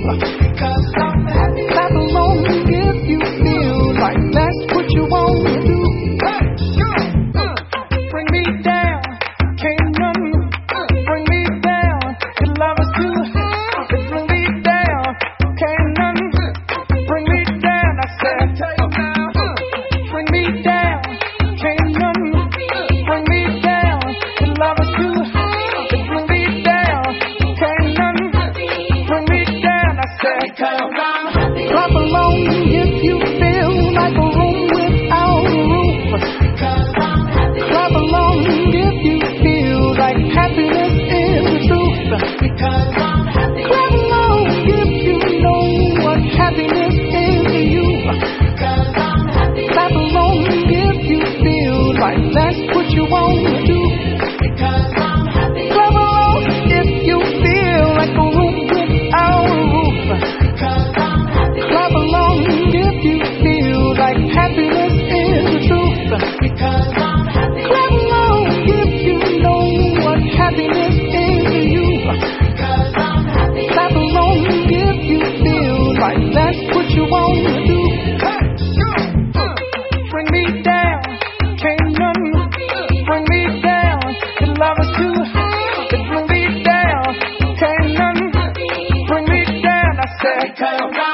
Because I'm happy. Clap along if you feel like that's what you want to do. Bring me down, can't none bring me down. Your love is too hot. Bring me down, can't none bring me down. I said, bring me down, can't none bring me down. Your love is too hot. Bring me down, can't none bring me down. I said, because I'm happy. Clap along if you feel like a room without a roof. Because I'm happy. Clap along if you feel like happiness is the truth. Because I'm happy. Clap along if you know what happiness is to you. Because I'm happy. Clap along if you feel like that's what you want to do. Because I'm happy. Clap along if you feel like a room without a roof. Because I'm happy. Clap along if you feel like happiness is the truth. Because I'm happy. Clap along if you know what happiness is to you. Because I'm happy. Clap along if you feel like that's what you want to do. Bring me down, can't none bring me down. Your love is too hot. Bring me down, can't none bring me down. I said, because